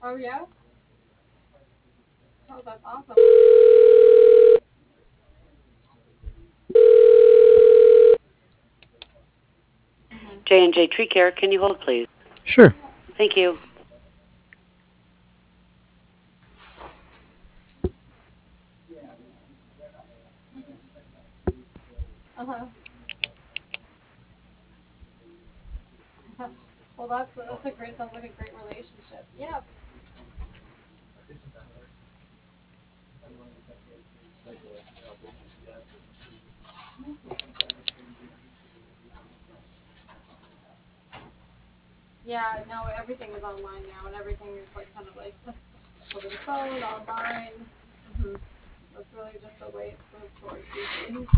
Oh, yeah? Oh, that's awesome. J&J Tree Care, can you hold, please? Sure. Thank you. Uh-huh. Well, that's a great, sounds like a great relationship. Yeah. Yeah, no, everything is online now, and everything is like kind of like over the phone, online. hmm That's really just the way it's moved towards these days.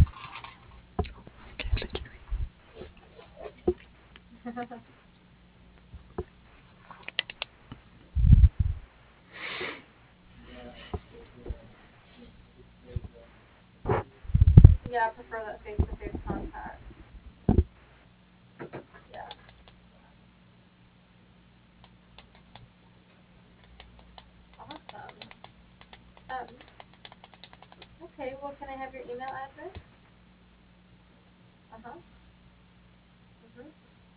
Yeah, I prefer that face-to-face contact. Yeah. Awesome. Um, okay, well, can I have your email address? Uh-huh. Mm-hmm.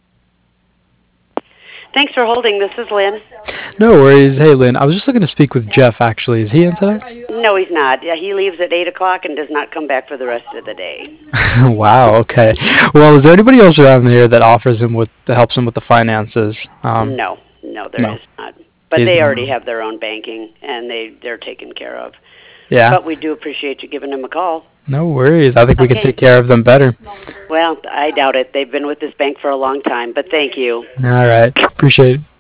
Thanks for holding. This is Lynn. No worries. Hey, Lynn, I was just looking to speak with Jeff, actually. Is he in today? Are you, No, he's not. Yeah, he leaves at 8 o'clock and does not come back for the rest of the day. Wow, okay. Well, is there anybody else around here that offers him with, that helps him with the finances? No, there No. is not. But He's they the already only. have their own banking, and they're taken care of. Yeah. But we do appreciate you giving him a call. No worries. I think we can Okay. take care of them better. Small for, Well, I yeah. doubt it. They've been with this bank for a long time, but thank you. All right. Appreciate it.